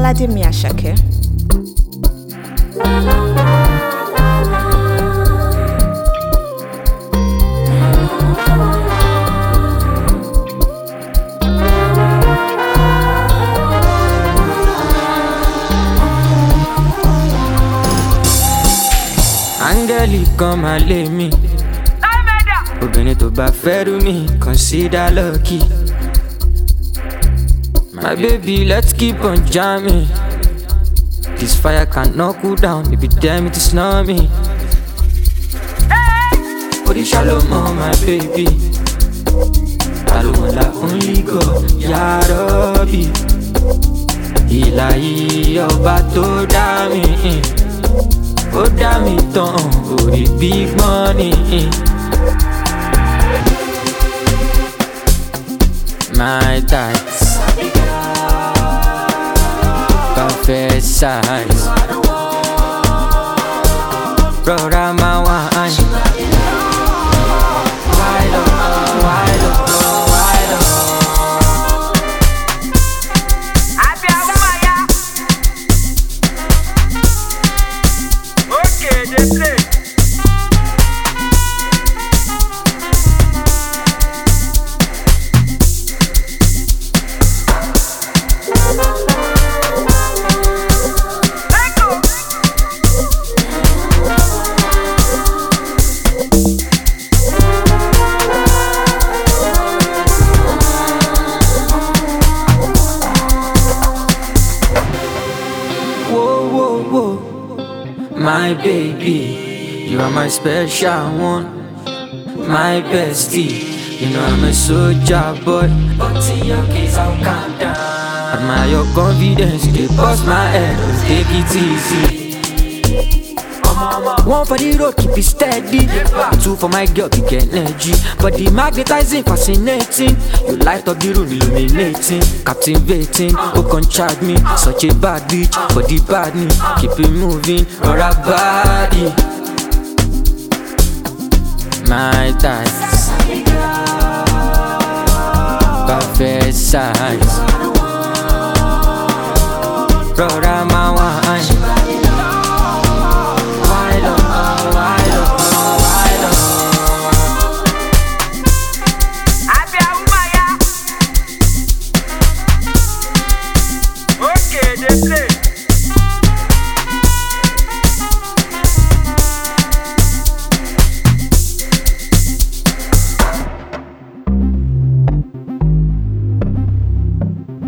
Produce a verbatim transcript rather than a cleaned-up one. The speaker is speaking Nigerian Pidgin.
Oladimi Asake. Angeli come and lay me. Obìnrin tó bá fẹ́ rú mi, consider lucky. My baby, let's keep on jamming. This fire cannot cool down, baby, damn it, it's not me. Body shallow, my baby. Alone, la only God, Ya Rabbi. Ilahi, ọba tó dá mi. Ó dá mi tán, orí big money. My tights, perfect size. Rọra máa wine. Wide up, wide up, wide up. Okay, they play. My baby, you are my special one. My bestie, you know I'm a soldier boy. But in your case, I'll calm down. Admire your confidence, they bust my head, take it easy. One for the road, keep it steady. Two for my girl, to get energy. But the magnetizing, fascinating. You light up the room, illuminating. Captivating, who can charge me? Such a bad bitch, but the bad me. Keep it moving, or a body. My thighs, perfect size. Rora my wine. Okay, they play.